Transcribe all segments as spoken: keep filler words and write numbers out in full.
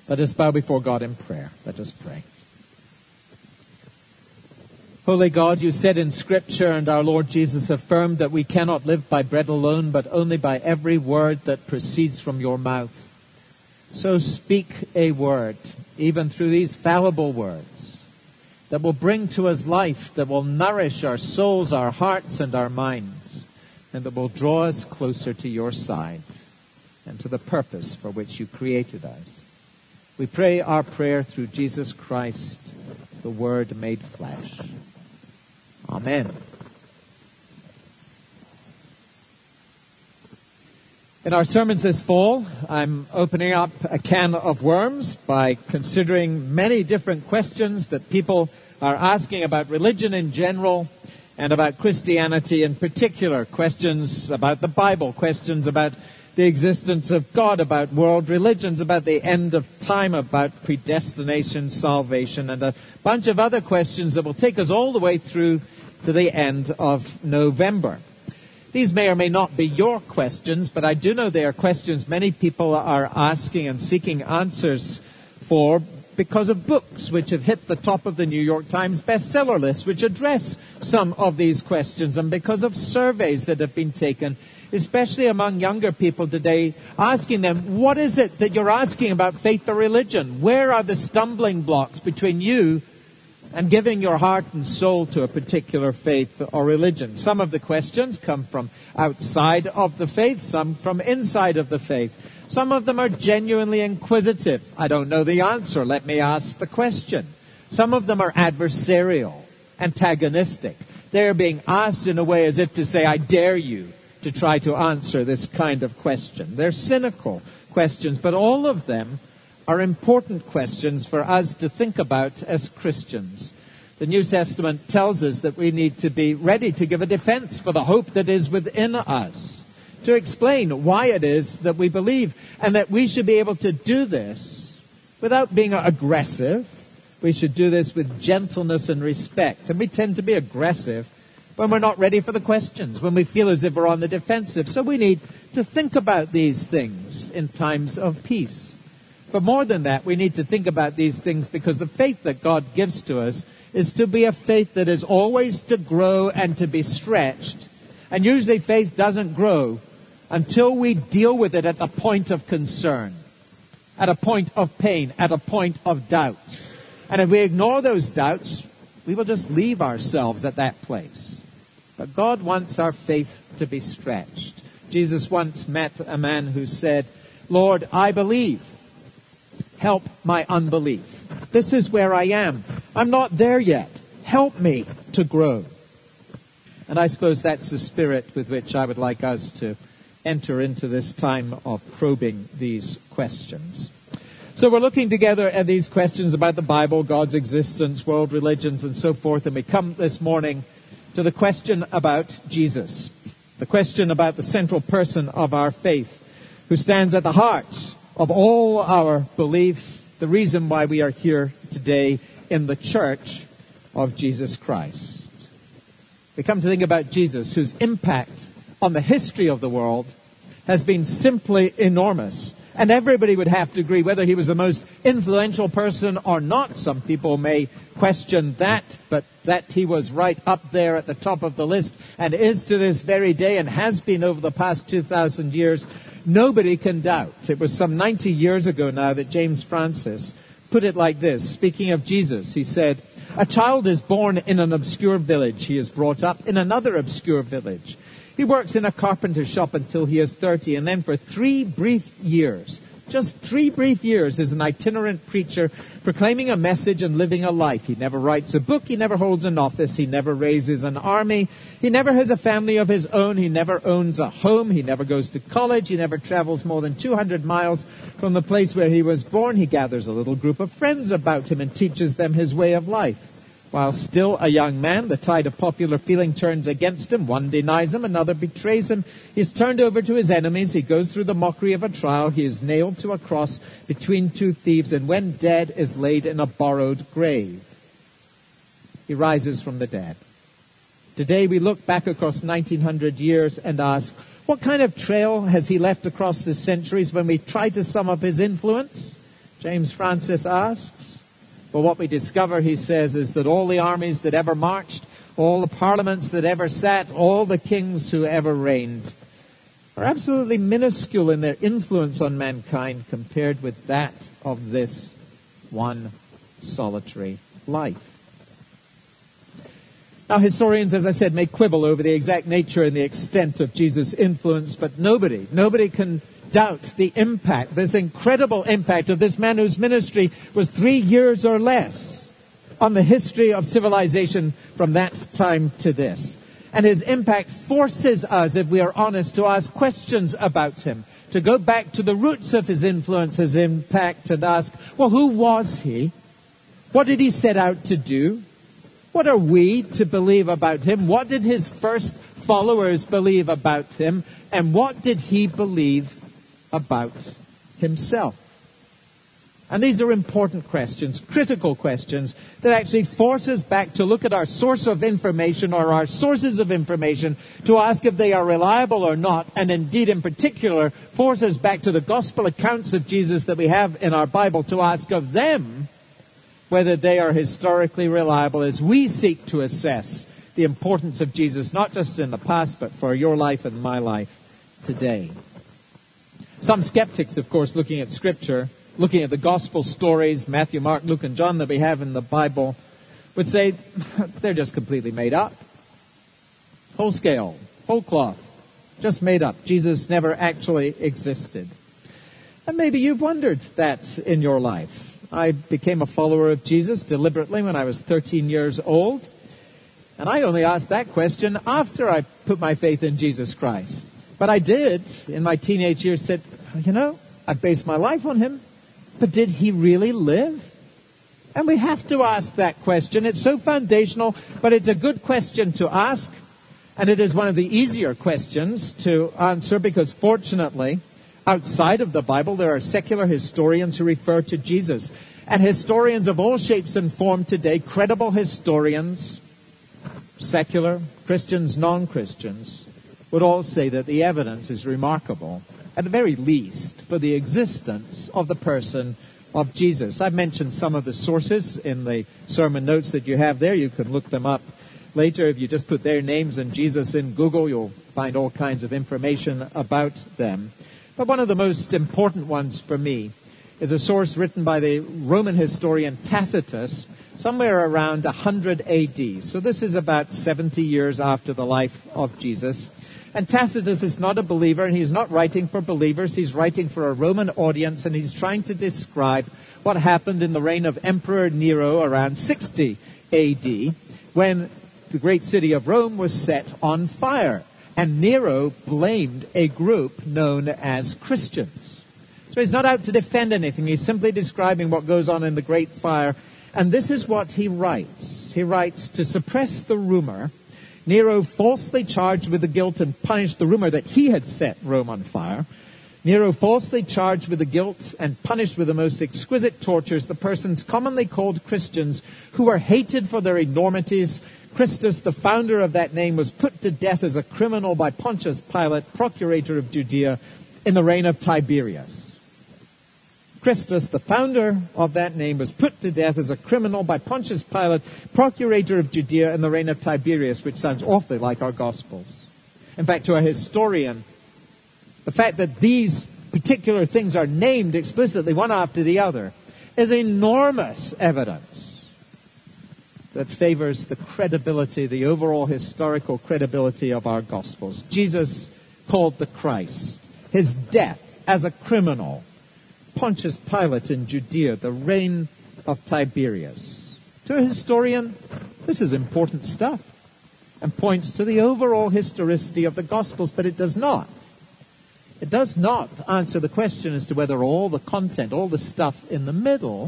Let us bow before God in prayer. Let us pray. Holy God, you said in Scripture, and our Lord Jesus affirmed, that we cannot live by bread alone, but only by every word that proceeds from your mouth. So speak a word, even through these fallible words, that will bring to us life, that will nourish our souls, our hearts, and our minds, and that will draw us closer to your side and to the purpose for which you created us. We pray our prayer through Jesus Christ, the Word made flesh. Amen. In our sermons this fall, I'm opening up a can of worms by considering many different questions that people are asking about religion in general and about Christianity in particular. Questions about the Bible, questions about the existence of God, about world religions, about the end of time, about predestination, salvation, and a bunch of other questions that will take us all the way through to the end of November. These may or may not be your questions, but I do know they are questions many people are asking and seeking answers for because of books which have hit the top of the New York Times bestseller list, which address some of these questions, and because of surveys that have been taken, especially among younger people today, asking them, what is it that you're asking about faith or religion? Where are the stumbling blocks between you and giving your heart and soul to a particular faith or religion? Some of the questions come from outside of the faith, some from inside of the faith. Some of them are genuinely inquisitive. I don't know the answer, let me ask the question. Some of them are adversarial, antagonistic. They're being asked in a way as if to say, I dare you to try to answer this kind of question. They're cynical questions, but all of them are important questions for us to think about as Christians. The New Testament tells us that we need to be ready to give a defense for the hope that is within us, to explain why it is that we believe, and that we should be able to do this without being aggressive. We should do this with gentleness and respect. And we tend to be aggressive when we're not ready for the questions, when we feel as if we're on the defensive. So we need to think about these things in times of peace. But more than that, we need to think about these things because the faith that God gives to us is to be a faith that is always to grow and to be stretched. And usually faith doesn't grow until we deal with it at a point of concern, at a point of pain, at a point of doubt. And if we ignore those doubts, we will just leave ourselves at that place. But God wants our faith to be stretched. Jesus once met a man who said, Lord, I believe. Help my unbelief. This is where I am. I'm not there yet. Help me to grow. And I suppose that's the spirit with which I would like us to enter into this time of probing these questions. So we're looking together at these questions about the Bible, God's existence, world religions, and so forth. And we come this morning to the question about Jesus, the question about the central person of our faith, who stands at the heart of all our belief, the reason why we are here today in the church of Jesus Christ. We come to think about Jesus, whose impact on the history of the world has been simply enormous. And everybody would have to agree whether he was the most influential person or not. Some people may question that, but that he was right up there at the top of the list and is to this very day and has been over the past two thousand years, nobody can doubt. It was some ninety years ago now that James Francis put it like this. Speaking of Jesus, he said, a child is born in an obscure village. He is brought up in another obscure village. He works in a carpenter shop until he is thirty, and then for three brief years, just three brief years, is an itinerant preacher proclaiming a message and living a life. He never writes a book. He never holds an office. He never raises an army. He never has a family of his own. He never owns a home. He never goes to college. He never travels more than two hundred miles from the place where he was born. He gathers a little group of friends about him and teaches them his way of life. While still a young man, the tide of popular feeling turns against him. One denies him, another betrays him. He is turned over to his enemies. He goes through the mockery of a trial. He is nailed to a cross between two thieves, and when dead, is laid in a borrowed grave. He rises from the dead. Today we look back across nineteen hundred years and ask, what kind of trail has he left across the centuries when we try to sum up his influence? James Francis asks. Well, what we discover, he says, is that all the armies that ever marched, all the parliaments that ever sat, all the kings who ever reigned are absolutely minuscule in their influence on mankind compared with that of this one solitary life. Now, historians, as I said, may quibble over the exact nature and the extent of Jesus' influence, but nobody, nobody can doubt the impact, this incredible impact of this man whose ministry was three years or less on the history of civilization from that time to this. And his impact forces us, if we are honest, to ask questions about him, to go back to the roots of his influence, his impact, and ask, well, who was he? What did he set out to do? What are we to believe about him? What did his first followers believe about him? And what did he believe about himself? And these are important questions, critical questions, that actually force us back to look at our source of information or our sources of information to ask if they are reliable or not, and indeed in particular force us back to the gospel accounts of Jesus that we have in our Bible to ask of them whether they are historically reliable as we seek to assess the importance of Jesus, not just in the past, but for your life and my life today. Some skeptics, of course, looking at Scripture, looking at the gospel stories, Matthew, Mark, Luke, and John that we have in the Bible, would say they're just completely made up. Whole scale, whole cloth, just made up. Jesus never actually existed. And maybe you've wondered that in your life. I became a follower of Jesus deliberately when I was thirteen years old. And I only asked that question after I put my faith in Jesus Christ. But I did, in my teenage years, said, you know, I based my life on him. But did he really live? And we have to ask that question. It's so foundational, but it's a good question to ask. And it is one of the easier questions to answer because fortunately, outside of the Bible, there are secular historians who refer to Jesus. And historians of all shapes and form today, credible historians, secular, Christians, non-Christians, would all say that the evidence is remarkable, at the very least, for the existence of the person of Jesus. I've mentioned some of the sources in the sermon notes that you have there. You can look them up later. If you just put their names and Jesus in Google, you'll find all kinds of information about them. But one of the most important ones for me is a source written by the Roman historian Tacitus somewhere around one hundred A D. So this is about seventy years after the life of Jesus. And Tacitus is not a believer, and he's not writing for believers. He's writing for a Roman audience, and he's trying to describe what happened in the reign of Emperor Nero around sixty A D, when the great city of Rome was set on fire. And Nero blamed a group known as Christians. So he's not out to defend anything. He's simply describing what goes on in the great fire. And this is what he writes. He writes, to suppress the rumor, Nero falsely charged with the guilt and punished the rumor that he had set Rome on fire. Nero falsely charged with the guilt and punished with the most exquisite tortures the persons commonly called Christians, who were hated for their enormities. Christus, the founder of that name, was put to death as a criminal by Pontius Pilate, procurator of Judea, in the reign of Tiberius. Christus, the founder of that name, was put to death as a criminal by Pontius Pilate, procurator of Judea, in the reign of Tiberius, which sounds awfully like our Gospels. In fact, to a historian, the fact that these particular things are named explicitly one after the other is enormous evidence that favors the credibility, the overall historical credibility of our Gospels. Jesus called the Christ, his death as a criminal, Pontius Pilate in Judea, the reign of Tiberius. To a historian, this is important stuff and points to the overall historicity of the Gospels, but it does not. It does not answer the question as to whether all the content, all the stuff in the middle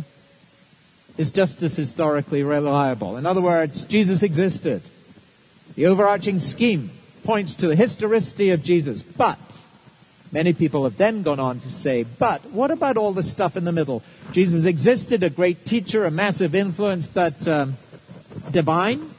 is just as historically reliable. In other words, Jesus existed. The overarching scheme points to the historicity of Jesus, but many people have then gone on to say, but what about all the stuff in the middle? Jesus existed, a great teacher, a massive influence, but um, divine?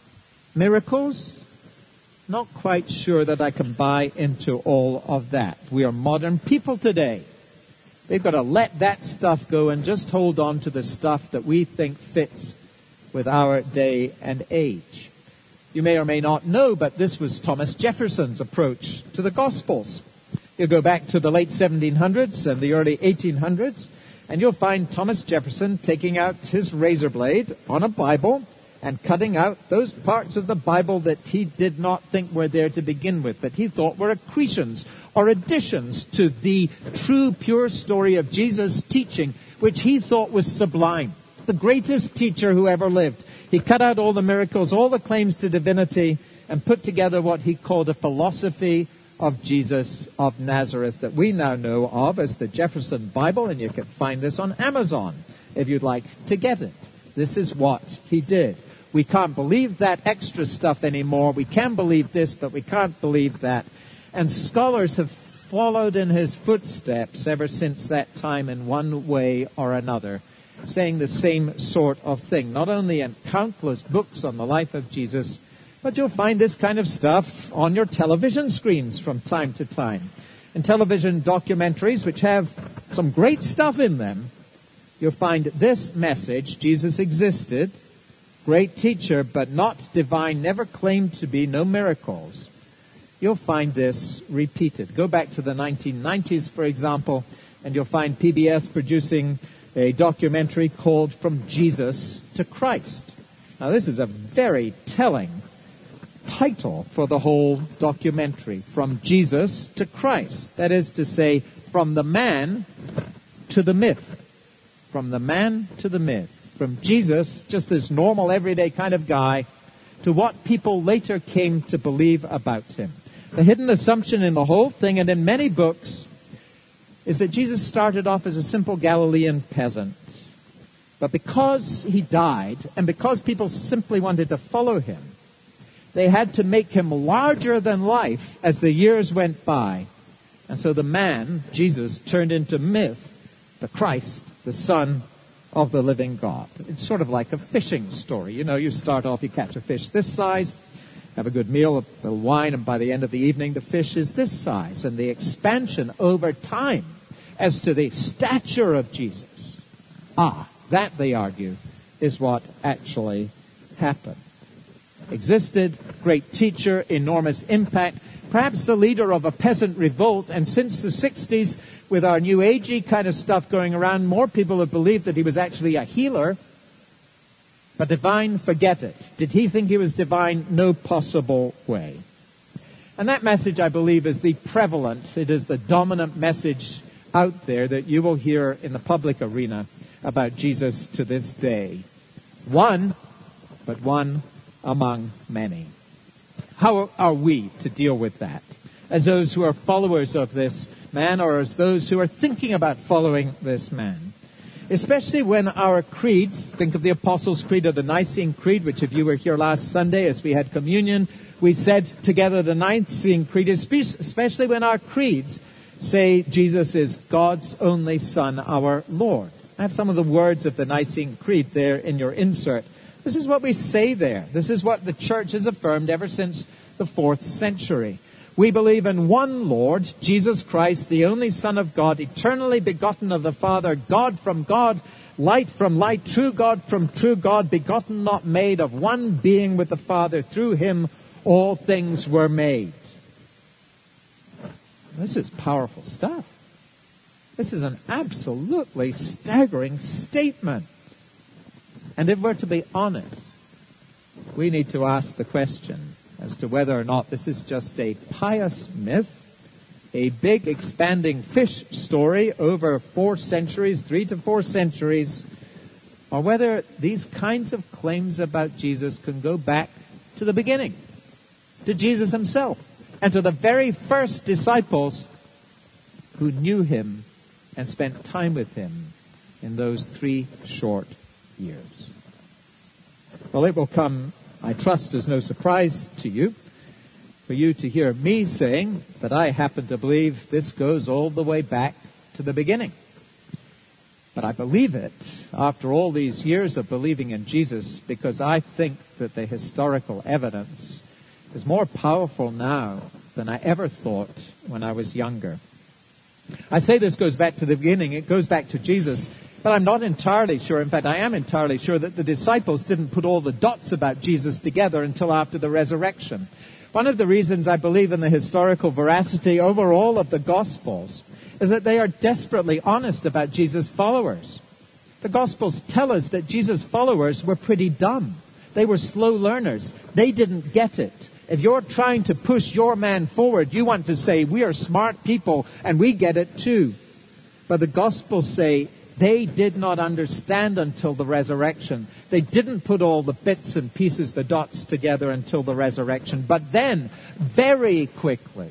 Miracles? Not quite sure that I can buy into all of that. We are modern people today. We've got to let that stuff go and just hold on to the stuff that we think fits with our day and age. You may or may not know, but this was Thomas Jefferson's approach to the Gospels. You go back to the late seventeen hundreds and the early eighteen hundreds, and you'll find Thomas Jefferson taking out his razor blade on a Bible and cutting out those parts of the Bible that he did not think were there to begin with, that he thought were accretions or additions to the true, pure story of Jesus' teaching, which he thought was sublime. The greatest teacher who ever lived. He cut out all the miracles, all the claims to divinity, and put together what he called a philosophy of Jesus of Nazareth that we now know of as the Jefferson Bible, and you can find this on Amazon if you'd like to get it. This is what he did. We can't believe that extra stuff anymore. We can believe this, but we can't believe that. And scholars have followed in his footsteps ever since that time in one way or another, saying the same sort of thing. Not only in countless books on the life of Jesus, but you'll find this kind of stuff on your television screens from time to time. In television documentaries, which have some great stuff in them, you'll find this message: Jesus existed, great teacher, but not divine, never claimed to be, no miracles. You'll find this repeated. Go back to the nineteen nineties, for example, and you'll find P B S producing a documentary called From Jesus to Christ. Now, this is a very telling title for the whole documentary. From Jesus to Christ. That is to say, from the man to the myth. From the man to the myth. From Jesus, just this normal, everyday kind of guy, to what people later came to believe about him. The hidden assumption in the whole thing, and in many books, is that Jesus started off as a simple Galilean peasant. But because he died, and because people simply wanted to follow him, they had to make him larger than life as the years went by. And so the man, Jesus, turned into myth, the Christ, the Son of the living God. It's sort of like a fishing story. You know, you start off, you catch a fish this size, have a good meal, a little wine, and by the end of the evening, the fish is this size. And the expansion over time as to the stature of Jesus, ah, that, they argue, is what actually happened. Existed, great teacher, enormous impact, perhaps the leader of a peasant revolt, and since the sixties, with our new agey kind of stuff going around, more people have believed that he was actually a healer. But divine, forget it. Did he think he was divine? No possible way. And that message, I believe, is the prevalent, it is the dominant message out there that you will hear in the public arena about Jesus to this day. One, but one among many. How are we to deal with that? As those who are followers of this man, or as those who are thinking about following this man? Especially when our creeds, think of the Apostles' Creed or the Nicene Creed, which if you were here last Sunday as we had communion, we said together the Nicene Creed, especially when our creeds say Jesus is God's only Son, our Lord. I have some of the words of the Nicene Creed there in your insert. This is what we say there. This is what the church has affirmed ever since the fourth century. We believe in one Lord, Jesus Christ, the only Son of God, eternally begotten of the Father, God from God, light from light, true God from true God, begotten, not made, of one being with the Father. Through him all things were made. This is powerful stuff. This is an absolutely staggering statement. And if we're to be honest, we need to ask the question as to whether or not this is just a pious myth, a big expanding fish story over four centuries, three to four centuries, or whether these kinds of claims about Jesus can go back to the beginning, to Jesus himself, and to the very first disciples who knew him and spent time with him in those three short years. Well, it will come, I trust, as no surprise to you, for you to hear me saying that I happen to believe this goes all the way back to the beginning. But I believe it after all these years of believing in Jesus because I think that the historical evidence is more powerful now than I ever thought when I was younger. I say this goes back to the beginning. It goes back to Jesus. But I'm not entirely sure. In fact, I am entirely sure that the disciples didn't put all the dots about Jesus together until after the resurrection. One of the reasons I believe in the historical veracity overall of the Gospels is that they are desperately honest about Jesus' followers. The Gospels tell us that Jesus' followers were pretty dumb. They were slow learners. They didn't get it. If you're trying to push your man forward, you want to say, we are smart people and we get it too. But the Gospels say they did not understand until the resurrection. They didn't put all the bits and pieces, the dots together until the resurrection. But then, very quickly,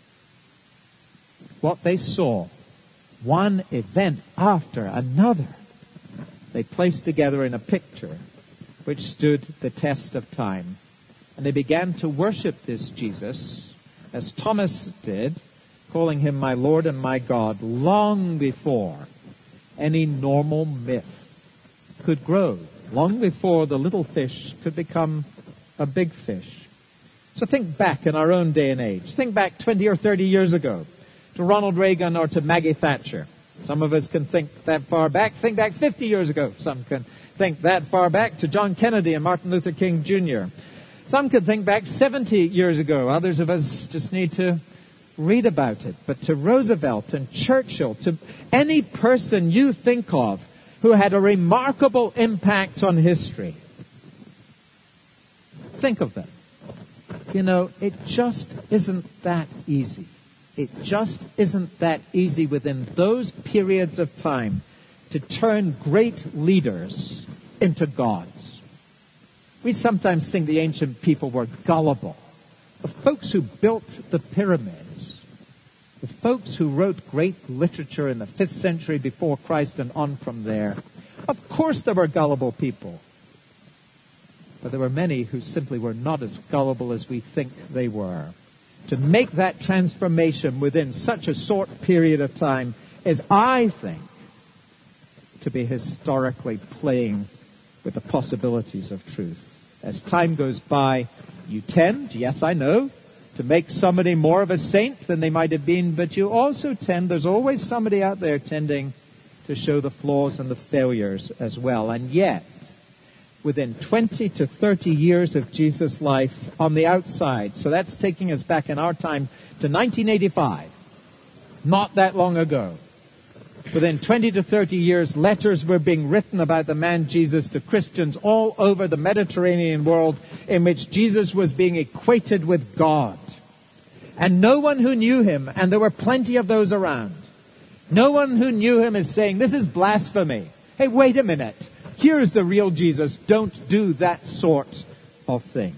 what they saw, one event after another, they placed together in a picture which stood the test of time. And they began to worship this Jesus, as Thomas did, calling him my Lord and my God, long before any normal myth could grow, long before the little fish could become a big fish. So think back in our own day and age. Think back twenty or thirty years ago to Ronald Reagan or to Maggie Thatcher. Some of us can think that far back. Think back fifty years ago. Some can think that far back to John Kennedy and Martin Luther King Junior Some could think back seventy years ago. Others of us just need to read about it. But to Roosevelt and Churchill, to any person you think of who had a remarkable impact on history, think of them. You know, it just isn't that easy. It just isn't that easy within those periods of time to turn great leaders into gods. We sometimes think the ancient people were gullible. The folks who built the pyramids, the folks who wrote great literature in the fifth century before Christ and on from there, of course there were gullible people. But there were many who simply were not as gullible as we think they were. To make that transformation within such a short period of time is, I think, to be historically playing with the possibilities of truth. As time goes by, you tend, yes, I know, to make somebody more of a saint than they might have been, but you also tend, there's always somebody out there tending to show the flaws and the failures as well. And yet, within twenty to thirty years of Jesus' life on the outside, so that's taking us back in our time to nineteen eighty-five, not that long ago. Within twenty to thirty years, letters were being written about the man Jesus to Christians all over the Mediterranean world, in which Jesus was being equated with God. And no one who knew him, and there were plenty of those around, no one who knew him is saying, this is blasphemy. Hey, wait a minute. Here's the real Jesus. Don't do that sort of thing.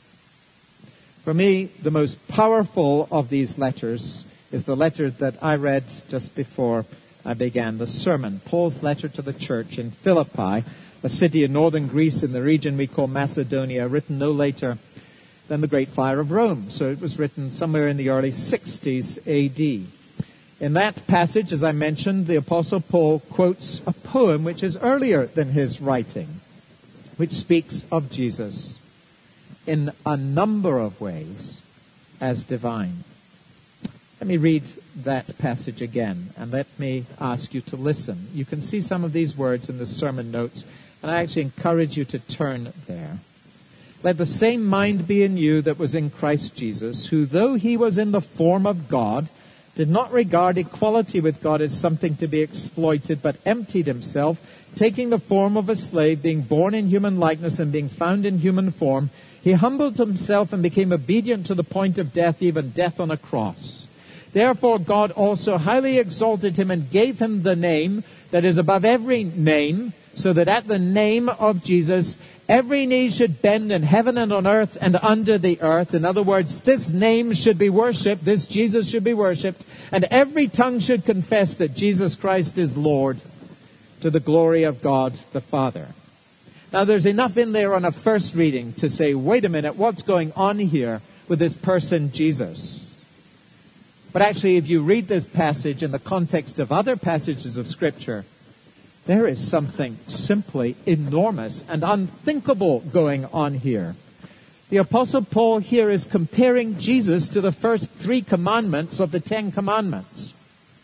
For me, the most powerful of these letters is the letter that I read just before I began the sermon. Paul's letter to the church in Philippi, a city in northern Greece in the region we call Macedonia, written no later than the Great Fire of Rome. So it was written somewhere in the early sixties A D. In that passage, as I mentioned, the Apostle Paul quotes a poem which is earlier than his writing, which speaks of Jesus in a number of ways as divine. Let me read that passage again, and let me ask you to listen. You can see some of these words in the sermon notes, and I actually encourage you to turn there. Let the same mind be in you that was in Christ Jesus, who, though he was in the form of God, did not regard equality with God as something to be exploited, but emptied himself, taking the form of a slave, being born in human likeness and being found in human form. He humbled himself and became obedient to the point of death, even death on a cross. Therefore God also highly exalted him and gave him the name that is above every name, so that at the name of Jesus every knee should bend in heaven and on earth and under the earth. In other words, this name should be worshipped, this Jesus should be worshipped, and every tongue should confess that Jesus Christ is Lord, to the glory of God the Father. Now there's enough in there on a first reading to say, wait a minute, what's going on here with this person Jesus? But actually, if you read this passage in the context of other passages of Scripture, there is something simply enormous and unthinkable going on here. The Apostle Paul here is comparing Jesus to the first three commandments of the Ten Commandments.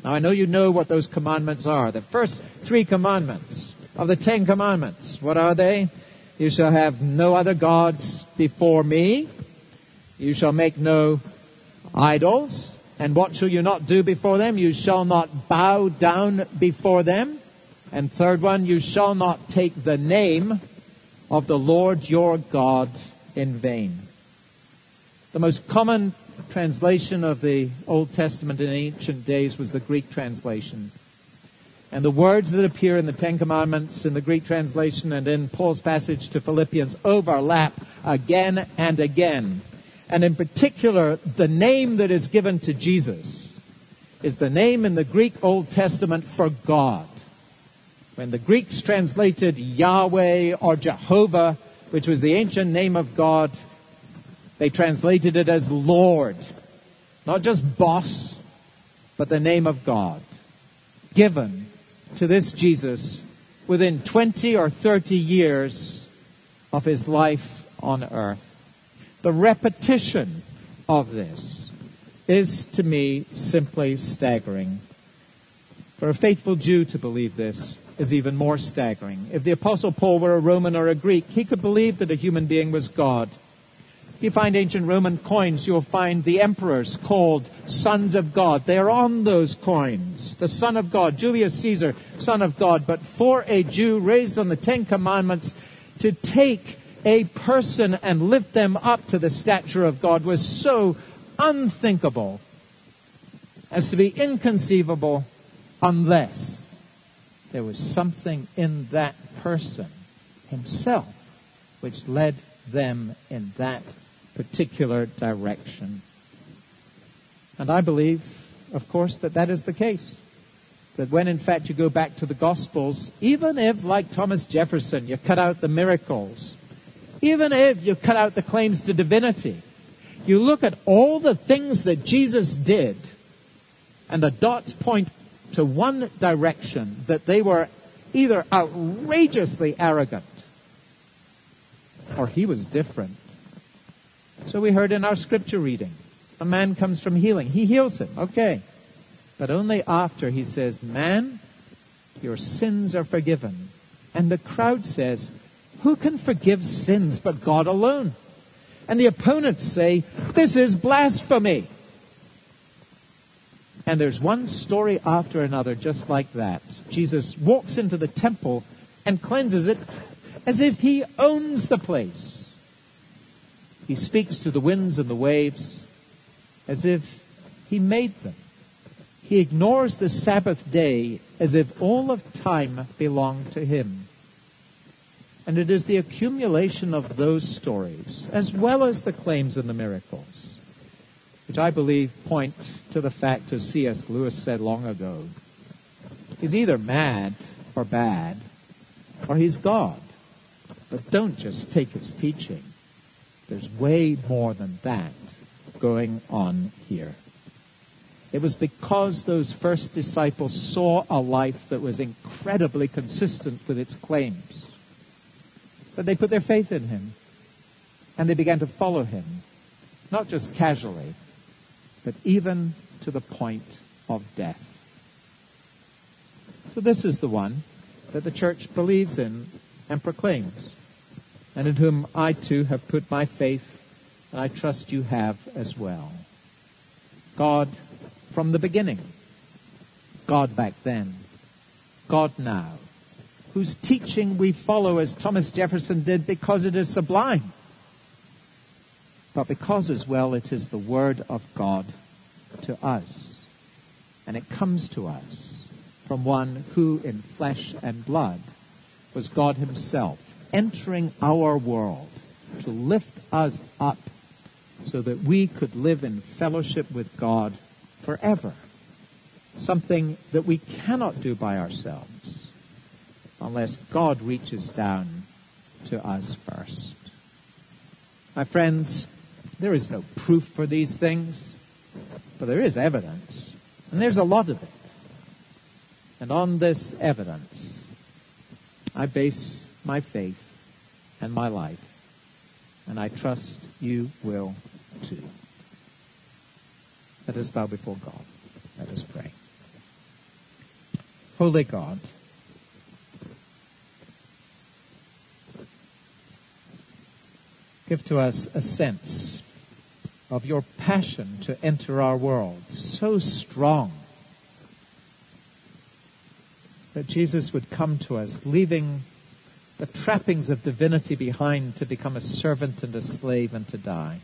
Now, I know you know what those commandments are. The first three commandments of the Ten Commandments. What are they? You shall have no other gods before me. You shall make no idols. And what shall you not do before them? You shall not bow down before them. And third one, you shall not take the name of the Lord your God in vain. The most common translation of the Old Testament in ancient days was the Greek translation. And the words that appear in the Ten Commandments in the Greek translation and in Paul's passage to Philippians overlap again and again. And in particular, the name that is given to Jesus is the name in the Greek Old Testament for God. When the Greeks translated Yahweh or Jehovah, which was the ancient name of God, they translated it as Lord. Not just boss, but the name of God. Given to this Jesus within twenty or thirty years of his life on earth. The repetition of this is to me simply staggering. For a faithful Jew to believe this is even more staggering. If the Apostle Paul were a Roman or a Greek, he could believe that a human being was God. If you find ancient Roman coins, you'll find the emperors called sons of God. They're on those coins. The Son of God, Julius Caesar, Son of God. But for a Jew raised on the Ten Commandments, to take a person and lift them up to the stature of God was so unthinkable as to be inconceivable unless there was something in that person himself which led them in that particular direction. And I believe, of course, that that is the case. That when in fact you go back to the Gospels, even if, like Thomas Jefferson, you cut out the miracles, even if you cut out the claims to divinity, you look at all the things that Jesus did, and the dots point to one direction, that they were either outrageously arrogant, or he was different. So we heard in our scripture reading, a man comes from healing. He heals him, okay. But only after he says, man, your sins are forgiven. And the crowd says, who can forgive sins but God alone? And the opponents say, this is blasphemy. And there's one story after another just like that. Jesus walks into the temple and cleanses it as if he owns the place. He speaks to the winds and the waves as if he made them. He ignores the Sabbath day as if all of time belonged to him. And it is the accumulation of those stories, as well as the claims and the miracles, which I believe point to the fact, as C S Lewis said long ago, he's either mad or bad, or he's God. But don't just take his teaching. There's way more than that going on here. It was because those first disciples saw a life that was incredibly consistent with its claims that they put their faith in him. And they began to follow him, not just casually, but even to the point of death. So this is the one that the church believes in and proclaims, and in whom I too have put my faith, and I trust you have as well. God from the beginning, God back then, God now, whose teaching we follow as Thomas Jefferson did because it is sublime, but because as well it is the Word of God to us. And it comes to us from one who in flesh and blood was God himself, entering our world to lift us up so that we could live in fellowship with God forever. Something that we cannot do by ourselves unless God reaches down to us first. My friends, there is no proof for these things, but there is evidence, and there's a lot of it. And on this evidence, I base my faith and my life, and I trust you will too. Let us bow before God. Let us pray. Holy God, give to us a sense of your passion to enter our world, so strong that Jesus would come to us, leaving the trappings of divinity behind to become a servant and a slave and to die.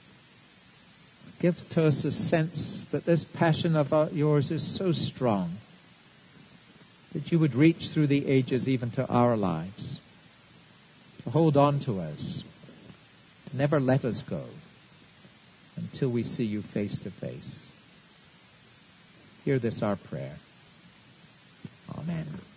Give to us a sense that this passion of yours is so strong that you would reach through the ages even to our lives, to hold on to us, to never let us go until we see you face to face. Hear this, our prayer. Amen.